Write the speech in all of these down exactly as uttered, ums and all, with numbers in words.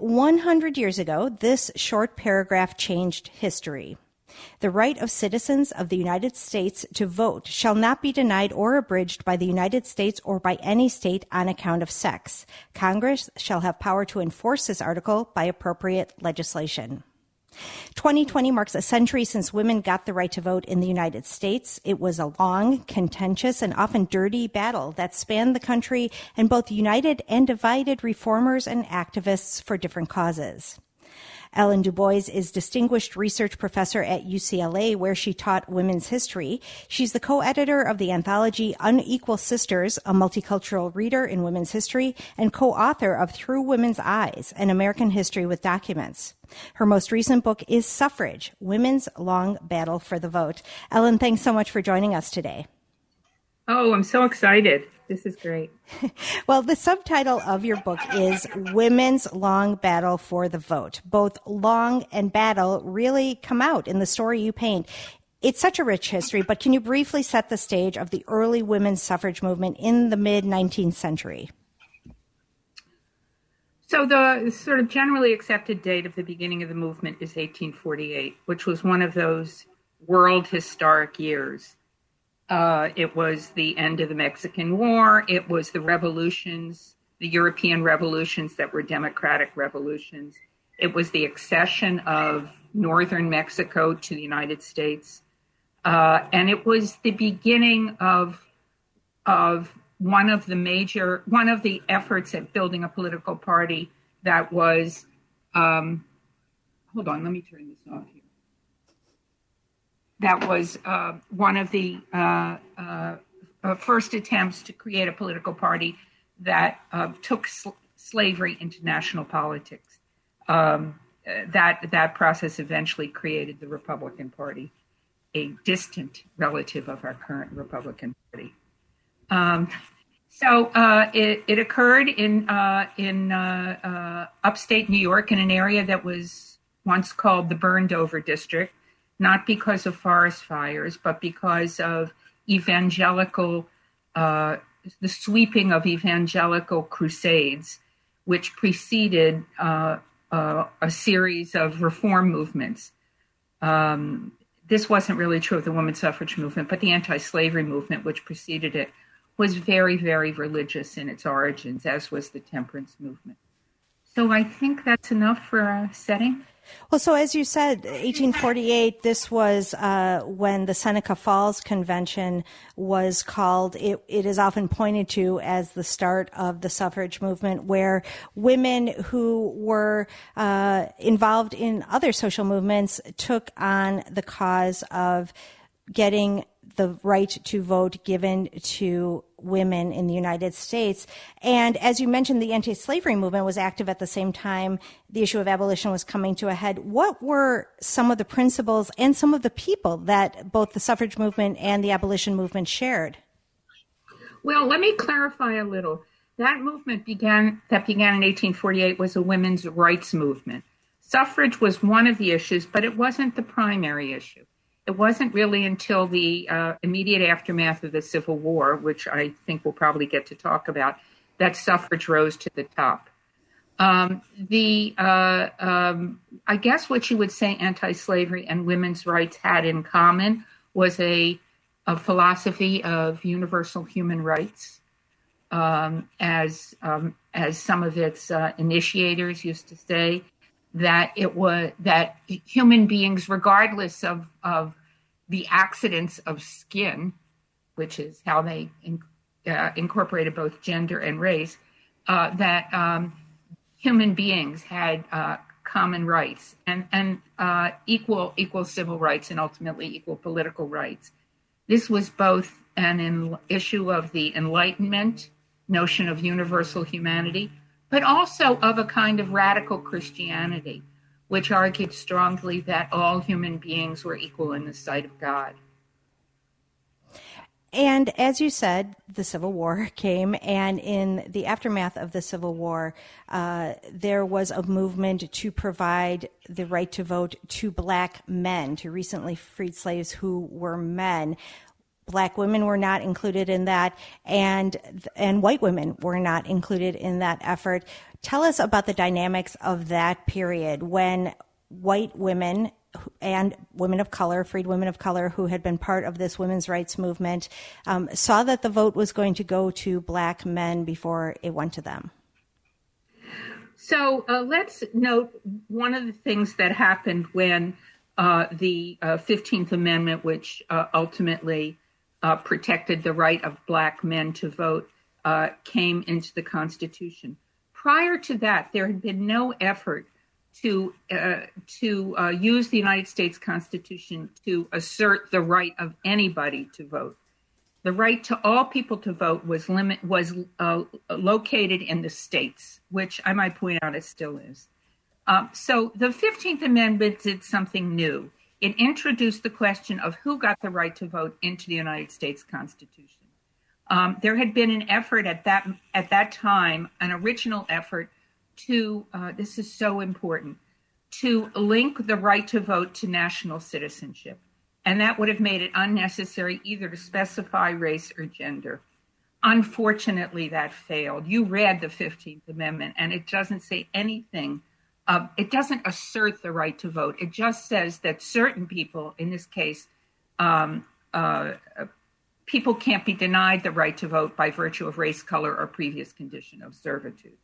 one hundred years ago, this short paragraph changed history. The right of citizens of the United States to vote shall not be denied or abridged by the United States or by any state on account of sex. Congress shall have power to enforce this article by appropriate legislation. twenty twenty marks a century since women got the right to vote in the United States. It was a long, contentious, and often dirty battle that spanned the country and both united and divided reformers and activists for different causes. Ellen Du Bois is Distinguished Research Professor at U C L A, where she taught women's history. She's the co-editor of the anthology Unequal Sisters, a multicultural reader in women's history, and co-author of Through Women's Eyes, an American History with Documents. Her most recent book is Suffrage, Women's Long Battle for the Vote. Ellen, thanks so much for joining us today. Oh, I'm so excited. This is great. Well, the subtitle of your book is Women's Long Battle for the Vote. Both long and battle really come out in the story you paint. It's such a rich history, but can you briefly set the stage of the early women's suffrage movement in the mid-nineteenth century? So the sort of generally accepted date of the beginning of the movement is eighteen forty-eight, which was one of those world historic years. Uh, it was the end of the Mexican War. It was the revolutions, the European revolutions that were democratic revolutions. It was the accession of northern Mexico to the United States. Uh, and it was the beginning of, of one of the major, one of the efforts at building a political party that was, um, hold on, let me turn this off here. That was uh, one of the uh, uh, uh, first attempts to create a political party that uh, took sl- slavery into national politics. Um, that that process eventually created the Republican Party, a distant relative of our current Republican Party. Um, so uh, it, it occurred in uh, in uh, uh, upstate New York, in an area that was once called the Burned Over District. Not because of forest fires, but because of evangelical, uh, the sweeping of evangelical crusades, which preceded uh, uh, a series of reform movements. Um, this wasn't really true of the women's suffrage movement, but the anti-slavery movement, which preceded it, was very, very religious in its origins, as was the temperance movement. So I think that's enough for a setting. Well, so as you said, eighteen forty-eight, this was uh, when the Seneca Falls Convention was called. It, it is often pointed to as the start of the suffrage movement, where women who were uh, involved in other social movements took on the cause of getting the right to vote given to women in the United States. And as you mentioned, the anti-slavery movement was active at the same time the issue of abolition was coming to a head. What were some of the principles and some of the people that both the suffrage movement and the abolition movement shared? Well, let me clarify a little. That movement began that began in eighteen forty-eight was a women's rights movement. Suffrage was one of the issues, but it wasn't the primary issue. It wasn't really until the uh, immediate aftermath of the Civil War, which I think we'll probably get to talk about, that suffrage rose to the top. Um, the uh, um, I guess what you would say anti-slavery and women's rights had in common was a, a philosophy of universal human rights, um, as um, as some of its uh, initiators used to say. That it was that human beings, regardless of, of the accidents of skin, which is how they in, uh, incorporated both gender and race, uh, that um, human beings had uh, common rights and and uh, equal equal civil rights and ultimately equal political rights. This was both an in, issue of the Enlightenment notion of universal humanity, but also of a kind of radical Christianity, which argued strongly that all human beings were equal in the sight of God. And as you said, the Civil War came, and in the aftermath of the Civil War, uh, there was a movement to provide the right to vote to Black men, to recently freed slaves who were men. Black women were not included in that, and and white women were not included in that effort. Tell us about the dynamics of that period when white women and women of color, freed women of color who had been part of this women's rights movement, um, saw that the vote was going to go to Black men before it went to them. So uh, let's note one of the things that happened when uh, the uh, fifteenth Amendment, which uh, ultimately uh, protected the right of Black men to vote, uh, came into the Constitution. Prior to that, there had been no effort to uh, to uh, use the United States Constitution to assert the right of anybody to vote. The right to all people to vote was limit was uh, located in the states, which I might point out it still is. Um, so the fifteenth Amendment did something new. It introduced the question of who got the right to vote into the United States Constitution. Um, there had been an effort at that at that time, an original effort to, uh, this is so important, to link the right to vote to national citizenship. And that would have made it unnecessary either to specify race or gender. Unfortunately, that failed. You read the fifteenth Amendment, and it doesn't say anything. Uh, it doesn't assert the right to vote. It just says that certain people, in this case, um, uh, people can't be denied the right to vote by virtue of race, color, or previous condition of servitude.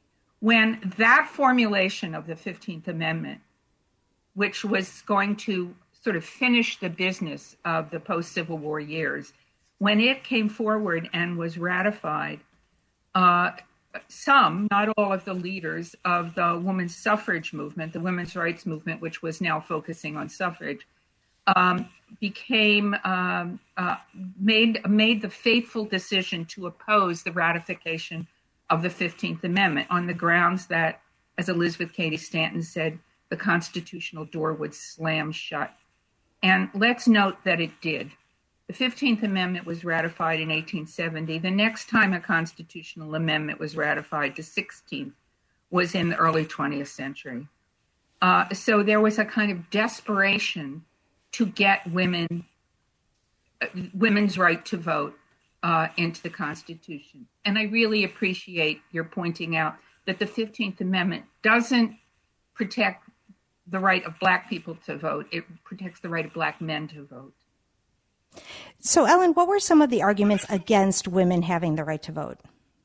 When that formulation of the fifteenth Amendment, which was going to sort of finish the business of the post-Civil War years, when it came forward and was ratified, uh, some, not all of the leaders of the women's suffrage movement, the women's rights movement, which was now focusing on suffrage, um, became um, uh, made made the fateful decision to oppose the ratification of the fifteenth Amendment on the grounds that, as Elizabeth Cady Stanton said, the constitutional door would slam shut. And let's note that it did. The fifteenth Amendment was ratified in eighteen seventy. The next time a constitutional amendment was ratified, the sixteenth, was in the early twentieth century. Uh, so there was a kind of desperation to get women, uh, women's right to vote uh, into the Constitution. And I really appreciate your pointing out that the fifteenth Amendment doesn't protect the right of Black people to vote. It protects the right of Black men to vote. So, Ellen, what were some of the arguments against women having the right to vote?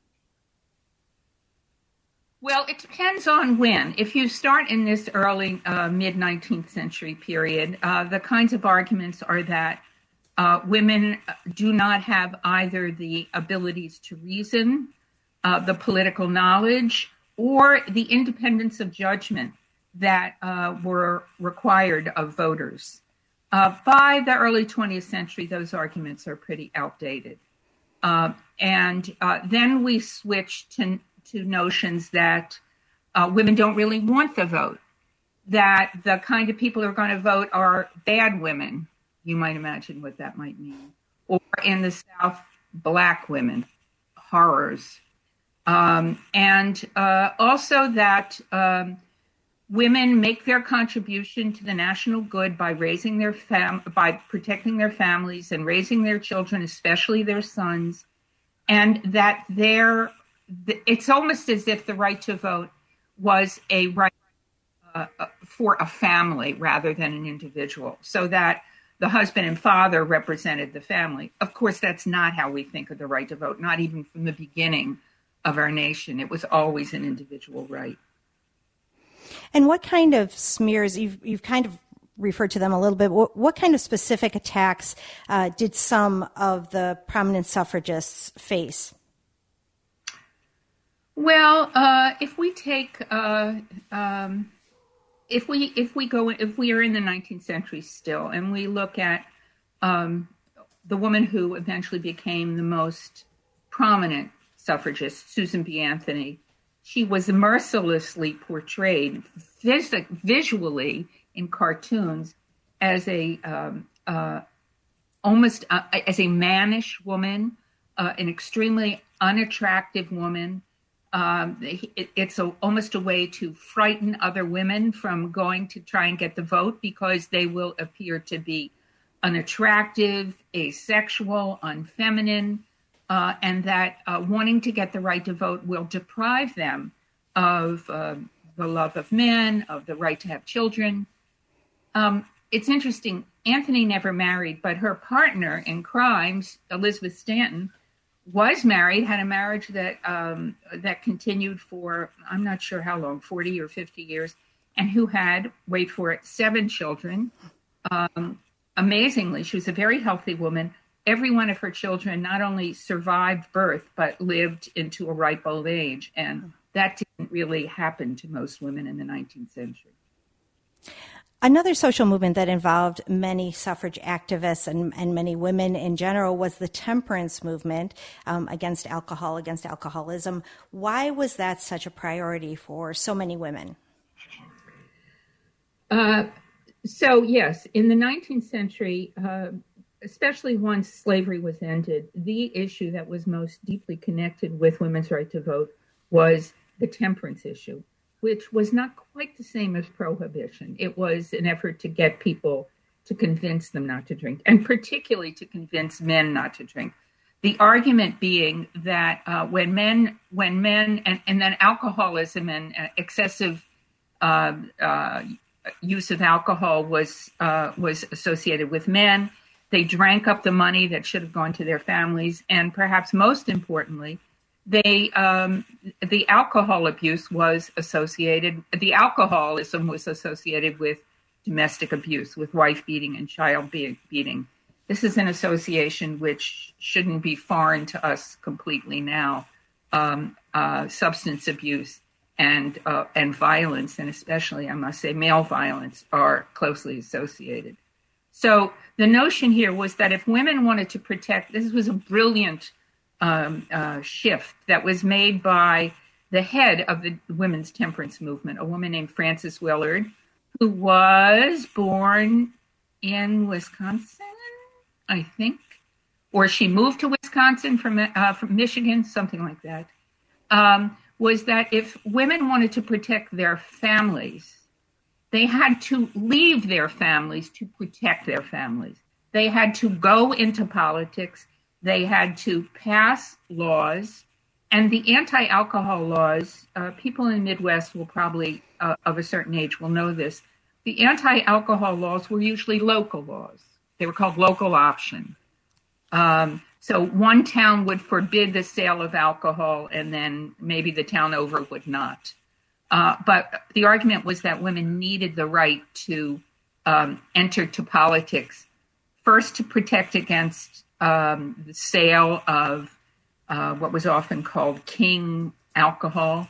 Well, it depends on when. If you start in this early uh, mid-nineteenth century period, uh, the kinds of arguments are that uh, women do not have either the abilities to reason, uh, the political knowledge, or the independence of judgment that uh, were required of voters. Uh, by the early twentieth century, those arguments are pretty outdated. Uh, and uh, then we switch to, to notions that uh, women don't really want the vote, that the kind of people who are going to vote are bad women. You might imagine what that might mean. Or in the South, Black women, horrors. Um, and uh, also that um, women make their contribution to the national good by raising their fam- by protecting their families and raising their children, especially their sons, and that they're, it's almost as if the right to vote was a right uh, for a family rather than an individual, so that the husband and father represented the family. Of course, that's not how we think of the right to vote, not even from the beginning of our nation. It was always an individual right. And what kind of smears, you've, you've kind of referred to them a little bit, what, what kind of specific attacks uh, did some of the prominent suffragists face? Well, uh, if we take, uh, um, if we if we go, if we are in the nineteenth century still, and we look at um, the woman who eventually became the most prominent suffragist, Susan B. Anthony, she was mercilessly portrayed vis- visually in cartoons as a um, uh, almost uh, as a mannish woman, uh, an extremely unattractive woman. Um, it, it's a, almost a way to frighten other women from going to try and get the vote because they will appear to be unattractive, asexual, unfeminine, uh, and that uh, wanting to get the right to vote will deprive them of uh, the love of men, of the right to have children. Um, it's interesting, Anthony never married, but her partner in crimes, Elizabeth Stanton, was married, had a marriage that um, that continued for, I'm not sure how long, forty or fifty years, and who had, wait for it, seven children. Um, amazingly, she was a very healthy woman. Every one of her children not only survived birth, but lived into a ripe old age. And that didn't really happen to most women in the nineteenth century. Another social movement that involved many suffrage activists and, and many women in general was the temperance movement um, against alcohol, against alcoholism. Why was that such a priority for so many women? Uh, so, yes, in the nineteenth century, uh, especially once slavery was ended, the issue that was most deeply connected with women's right to vote was the temperance issue, which was not quite the same as prohibition. It was an effort to get people to convince them not to drink, and particularly to convince men not to drink. The argument being that uh, when men, when men, and, and then alcoholism and uh, excessive uh, uh, use of alcohol was uh, was associated with men, they drank up the money that should have gone to their families, and perhaps most importantly, They, um, the alcohol abuse was associated, the alcoholism was associated with domestic abuse, with wife beating and child beating. This is an association which shouldn't be foreign to us completely now. Um, uh, substance abuse and uh, and violence, and especially, I must say, male violence, are closely associated. So the notion here was that if women wanted to protect, this was a brilliant Um, uh, shift that was made by the head of the women's temperance movement, a woman named Frances Willard, who was born in Wisconsin, I think, or she moved to Wisconsin from uh, from Michigan, something like that, um, was that if women wanted to protect their families, they had to leave their families to protect their families. They had to go into politics. They had to pass laws, and the anti-alcohol laws, uh, people in the Midwest will probably, uh, of a certain age, will know this. The anti-alcohol laws were usually local laws. They were called local option. Um, so one town would forbid the sale of alcohol, and then maybe the town over would not. Uh, but the argument was that women needed the right to um, enter to politics, first to protect against Um, the sale of uh, what was often called king alcohol,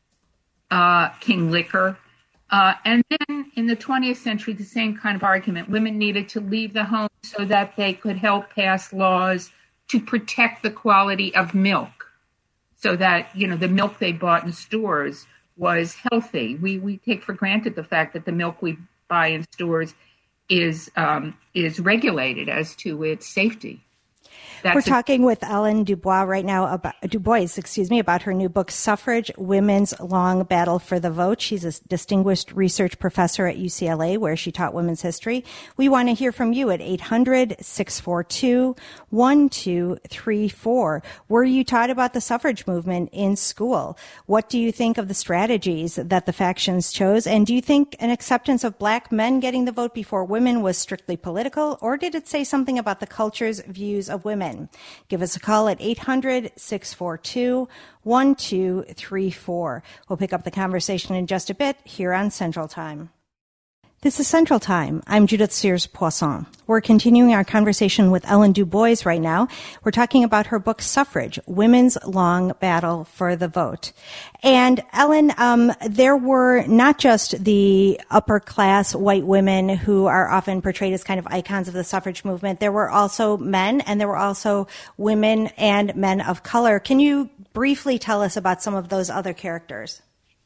uh, king liquor. Uh, and then in the twentieth century, the same kind of argument. Women needed to leave the home so that they could help pass laws to protect the quality of milk, so that, you know, the milk they bought in stores was healthy. We, we take for granted the fact that the milk we buy in stores is, um, is regulated as to its safety. That's We're a- talking with Ellen Dubois right now about Dubois, excuse me, about her new book, Suffrage: Women's Long Battle for the Vote. She's a distinguished research professor at U C L A, where she taught women's history. We want to hear from you at eight hundred, six four two, one two three four. Were you taught about the suffrage movement in school? What do you think of the strategies that the factions chose? And do you think an acceptance of black men getting the vote before women was strictly political, or did it say something about the culture's views of women? Give us a call at eight hundred, six four two, one two three four. We'll pick up the conversation in just a bit here on Central Time. This is Central Time. I'm Judith Sears-Poisson. We're continuing our conversation with Ellen Dubois right now. We're talking about her book, Suffrage: Women's Long Battle for the Vote. And Ellen, um, there were not just the upper class white women who are often portrayed as kind of icons of the suffrage movement. There were also men, and there were also women and men of color. Can you briefly tell us about some of those other characters?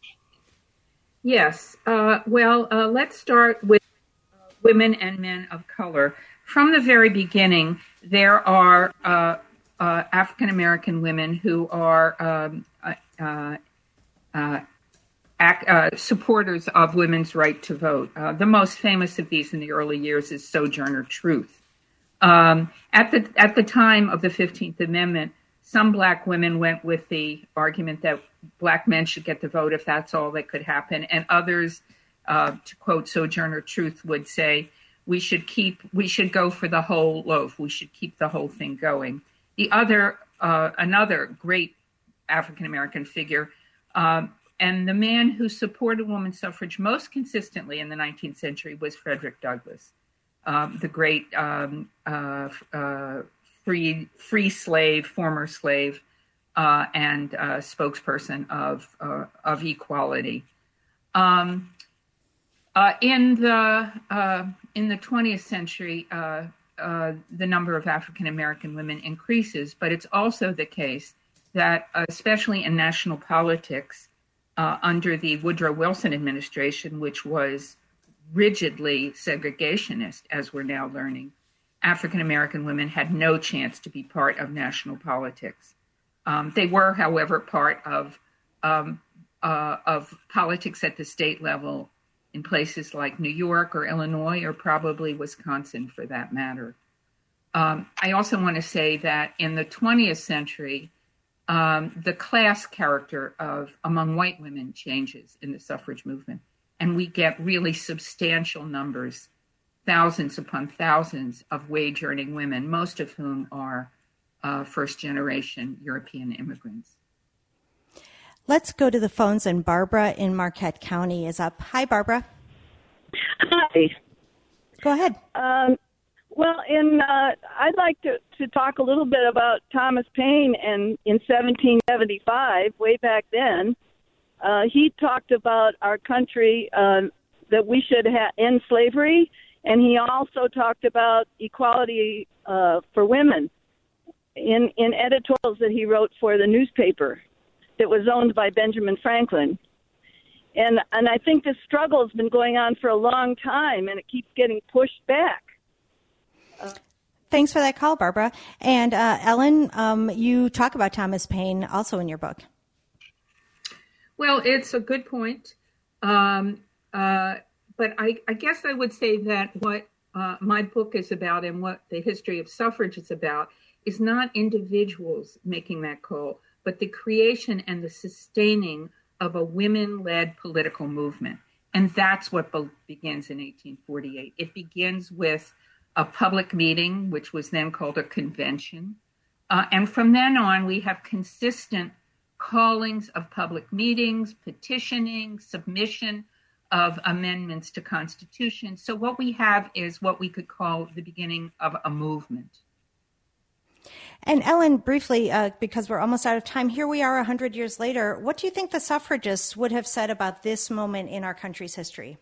Yes. Uh, well, uh, let's start with uh, women and men of color. From the very beginning, there are uh, uh, African-American women who are um, uh, uh, ac- uh, supporters of women's right to vote. Uh, the most famous of these in the early years is Sojourner Truth. Um, at the at the time of the fifteenth Amendment, some black women went with the argument that black men should get the vote if that's all that could happen, and others, uh, to quote Sojourner Truth, would say we should keep we should go for the whole loaf. We should keep the whole thing going. The other uh, another great African American figure, um, and the man who supported women's suffrage most consistently in the nineteenth century was Frederick Douglass. Um, the great um, uh, uh, free free slave, former slave, uh, and uh, spokesperson of uh, of equality. Um, uh, in the uh, in the twentieth century, uh, uh, the number of African American women increases, but it's also the case that, especially in national politics, uh, under the Woodrow Wilson administration, which was rigidly segregationist, as we're now learning, African American women had no chance to be part of national politics. Um, they were, however, part of um, uh, of politics at the state level in places like New York or Illinois, or probably Wisconsin, for that matter. Um, I also want to say that in the twentieth century, um, the class character of among white women changes in the suffrage movement. And we get really substantial numbers, thousands upon thousands of wage-earning women, most of whom are uh, first-generation European immigrants. Let's go to the phones, and Barbara in Marquette County is up. Hi, Barbara. Hi. Go ahead. Um, well, in uh, I'd like to, to talk a little bit about Thomas Paine and in seventeen seventy-five, way back then. Uh, he talked about our country, uh, that we should ha- end slavery, and he also talked about equality uh, for women in, in editorials that he wrote for the newspaper that was owned by Benjamin Franklin. And and I think this struggle has been going on for a long time, and it keeps getting pushed back. Uh, Thanks for that call, Barbara. And uh, Ellen, um, you talk about Thomas Paine also in your book. Well, it's a good point. Um, uh, but I, I guess I would say that what uh, my book is about and what the history of suffrage is about is not individuals making that call, but the creation and the sustaining of a women-led political movement. And that's what be- begins in eighteen forty-eight. It begins with a public meeting, which was then called a convention. Uh, and from then on, we have consistent callings of public meetings, petitioning, submission of amendments to Constitution. So what we have is what we could call the beginning of a movement. And Ellen, briefly, uh, because we're almost out of time, here we are one hundred years later. What do you think the suffragists would have said about this moment in our country's history?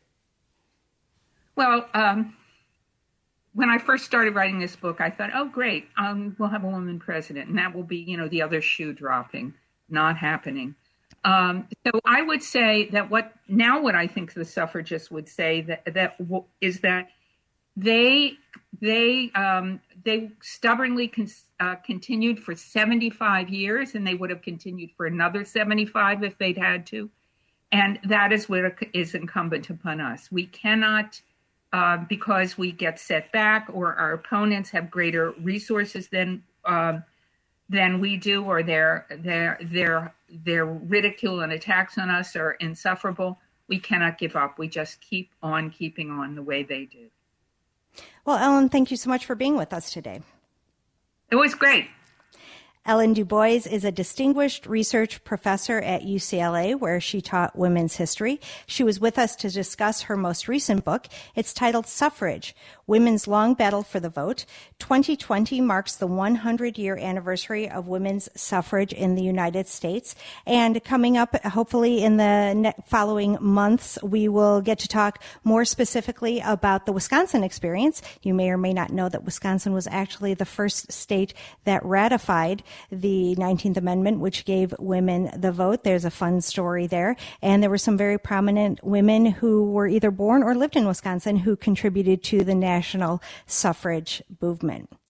Well, um, when I first started writing this book, I thought, oh, great, um, we'll have a woman president, and that will be, you know, the other shoe dropping. Not happening. Um, so I would say that what now what I think the suffragists would say that that w- is that they they um, they stubbornly con- uh, continued for seventy-five years, and they would have continued for another seventy-five if they'd had to. And that is what is incumbent upon us. We cannot, uh, because we get set back or our opponents have greater resources than uh, than we do, or their their their their ridicule and attacks on us are insufferable. We cannot give up. We just keep on keeping on the way they did. Well, Ellen, thank you so much for being with us today. It was great. Ellen DuBois is a distinguished research professor at U C L A, where she taught women's history. She was with us to discuss her most recent book. It's titled Suffrage, Women's Long Battle for the Vote. twenty twenty marks the one hundred year anniversary of women's suffrage in the United States. And coming up, hopefully in the following months, we will get to talk more specifically about the Wisconsin experience. You may or may not know that Wisconsin was actually the first state that ratified the nineteenth Amendment, which gave women the vote. There's a fun story there. And there were some very prominent women who were either born or lived in Wisconsin who contributed to the national suffrage movement.